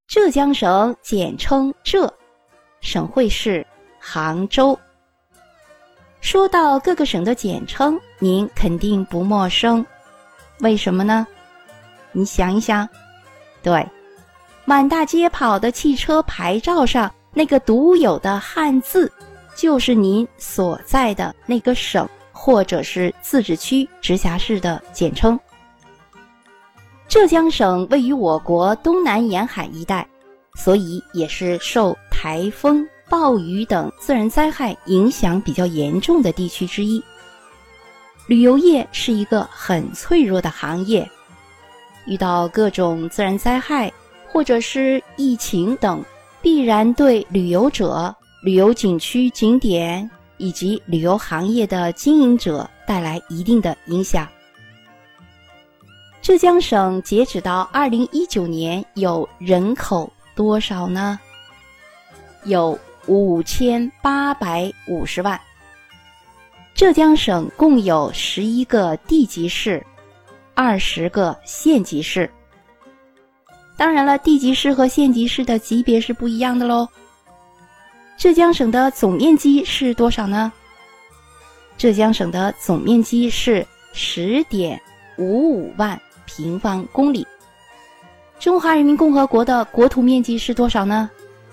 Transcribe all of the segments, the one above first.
浙江省简称浙，省会是杭州。说到各个省的简称，您肯定不陌生，为什么呢？你想一想，对，满大街跑的汽车牌照上那个独有的汉字，就是您所在的那个省或者是自治区、直辖市的简称。浙江省位于我国东南沿海一带，所以也是受台风、暴雨等自然灾害影响比较严重的地区之一。旅游业是一个很脆弱的行业，遇到各种自然灾害或者是疫情等，必然对旅游者、旅游景区景点以及旅游行业的经营者带来一定的影响。浙江省截止到2019年有人口多少呢？有5850万。浙江省共有11个地级市，20个县级市。当然了，地级市和县级市的级别是不一样的咯。浙江省的总面积是多少呢？浙江省的总面积是 10.55 万平方公里。中华人民共和国的国土面积是多少呢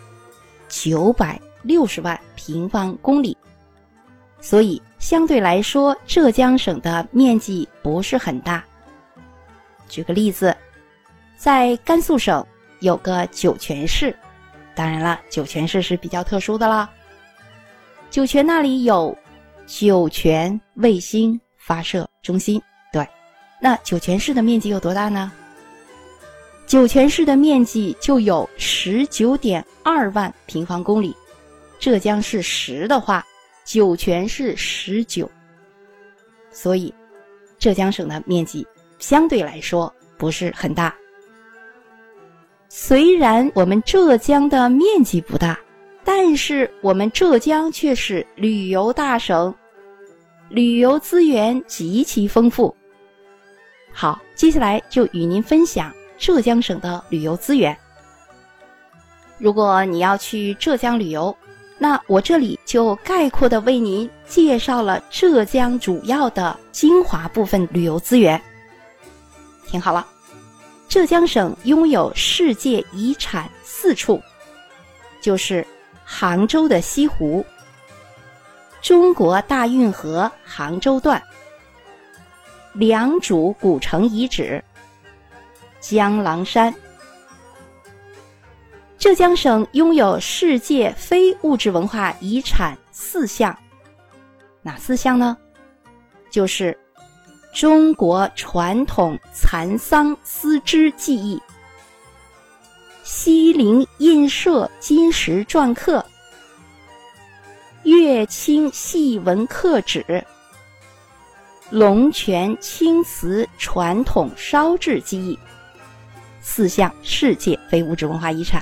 ？960万平方公里。所以相对来说，浙江省的面积不是很大。举个例子，在甘肃省有个酒泉市，当然了，酒泉市是比较特殊的啦。酒泉那里有酒泉卫星发射中心，对，那酒泉市的面积有多大呢？酒泉市的面积就有 19.2 万平方公里，浙江是10的话，酒泉是19，所以浙江省的面积相对来说不是很大。虽然我们浙江的面积不大，但是我们浙江却是旅游大省，旅游资源极其丰富。好，接下来就与您分享浙江省的旅游资源。如果你要去浙江旅游，那我这里就概括地为您介绍了浙江主要的精华部分旅游资源。听好了，浙江省拥有世界遗产4处，就是杭州的西湖、中国大运河杭州段、良渚古城遗址、江郎山。浙江省拥有世界非物质文化遗产4项，哪4项呢？就是中国传统蚕桑丝织技艺、西泠印社金石篆刻、乐清戏文刻纸、龙泉青瓷传统烧制技艺，4项世界非物质文化遗产。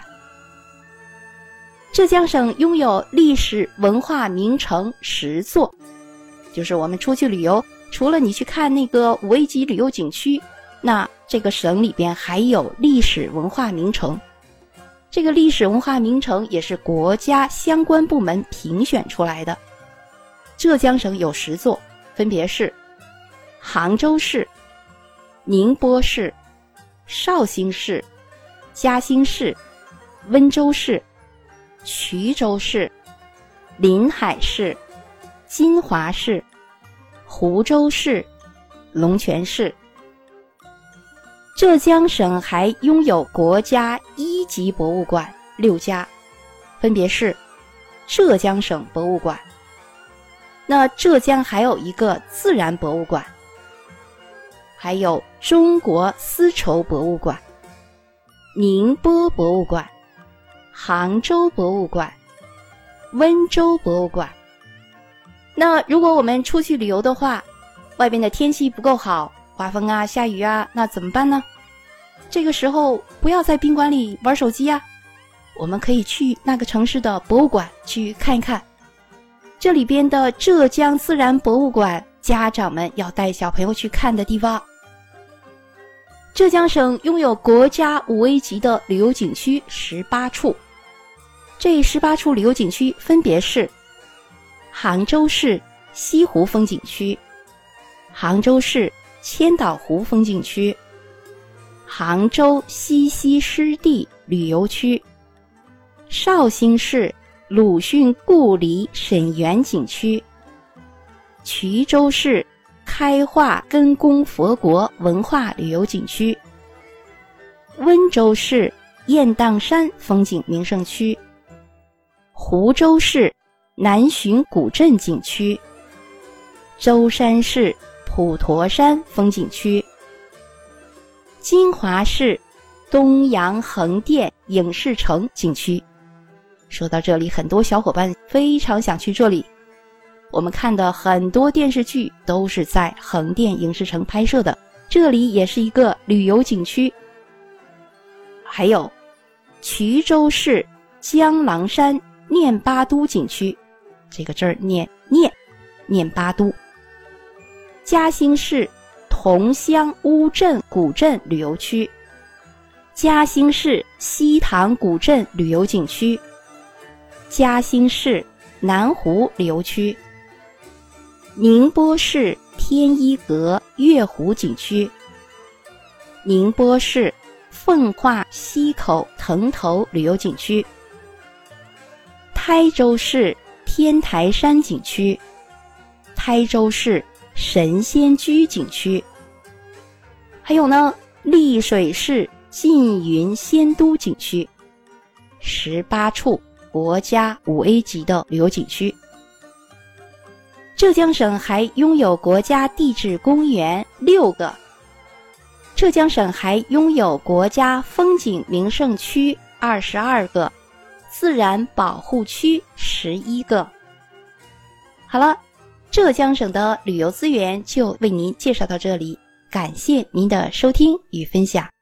浙江省拥有历史文化名城10座，就是我们出去旅游，除了你去看那个5 A 级旅游景区，那这个省里边还有历史文化名城。这个历史文化名城也是国家相关部门评选出来的。浙江省有10座，分别是杭州市、宁波市、绍兴市、嘉兴市、温州市、衢州市、临海市、金华市、湖州市、龙泉市。浙江省还拥有国家1级博物馆6家，分别是浙江省博物馆，那浙江还有一个自然博物馆，还有中国丝绸博物馆、宁波博物馆、杭州博物馆、温州博物馆。那如果我们出去旅游的话，外边的天气不够好，刮风啊下雨啊，那怎么办呢？这个时候不要在宾馆里玩手机啊，我们可以去那个城市的博物馆去看一看。这里边的浙江自然博物馆，家长们要带小朋友去看的地方。 浙江省拥有国家5A 级的旅游景区18处，这18处旅游景区分别是杭州市西湖风景区、杭州市千岛湖风景区、杭州西溪湿地旅游区、绍兴市鲁迅故里沈园景区、衢州市开化根功佛国文化旅游景区、温州市雁荡山风景名胜区、湖州市南浔古镇景区、舟山市普陀山风景区、金华市东阳横店影视城景区。说到这里，很多小伙伴非常想去这里。我们看的很多电视剧都是在横店影视城拍摄的，这里也是一个旅游景区。还有衢州市江郎山念八都景区，这个字儿念八都。嘉兴市桐乡乌镇古镇旅游区，嘉兴市西塘古镇旅游景区，嘉兴市南湖旅游区，宁波市天一阁月湖景区，宁波市奉化溪口藤头旅游景区，台州市天台山景区，台州市神仙居景区，还有呢，丽水市缙云仙都景区，18处国家5A 级的旅游景区。浙江省还拥有国家地质公园6个，浙江省还拥有国家风景名胜区22个，自然保护区11个。好了，浙江省的旅游资源就为您介绍到这里，感谢您的收听与分享。